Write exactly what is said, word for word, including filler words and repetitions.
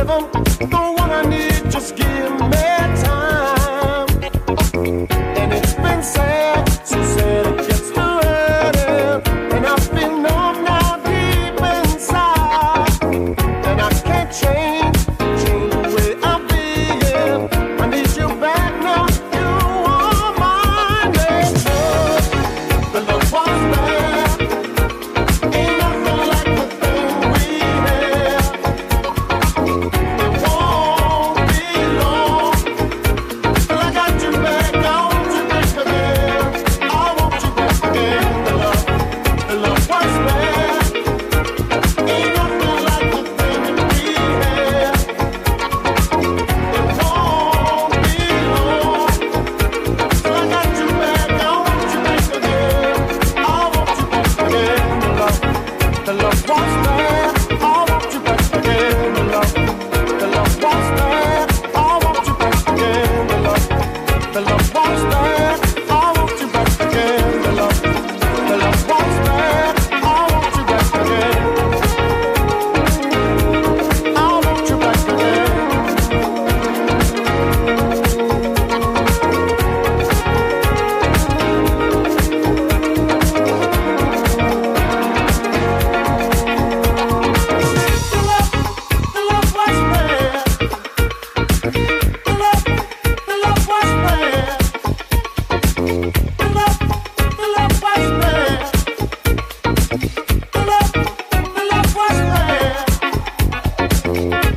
rhythm, the one I need. Just give me time. And it's been said, so said it gets to hurting. And I've been numb now deep inside. And I can't change, change the way I'm feeling. I need you back now, you are mine. Let's go. The love was there. Ain't nothing like the thing we had. It won't be long till I got you back. I want you back again. I want you back again. The love, the love was there. Ain't nothing like the thing that we had. It won't be long till I got you back. I want you back again. I want you back again. The love, the love was there. I want you back again. The love, the love was there. I want you back again. The love, the love was there. I want you back again. The love, the love was there. I want you back again. I want you back again. The love, the love was there. The love, the love was there. The love, the love was there. The love, the love was there.